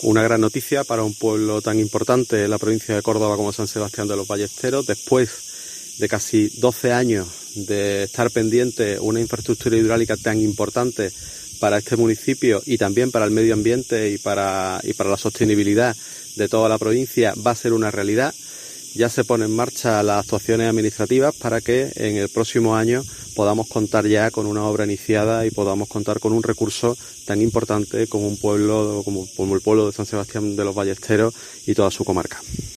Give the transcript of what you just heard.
Una gran noticia para un pueblo tan importante en la provincia de Córdoba como San Sebastián de los Ballesteros, después de casi 12 años de estar pendiente una infraestructura hidráulica tan importante para este municipio y también para el medio ambiente y para la sostenibilidad de toda la provincia, va a ser una realidad. Ya se ponen en marcha las actuaciones administrativas para que en el próximo año podamos contar ya con una obra iniciada y podamos contar con un recurso tan importante como un pueblo como el pueblo de San Sebastián de los Ballesteros y toda su comarca.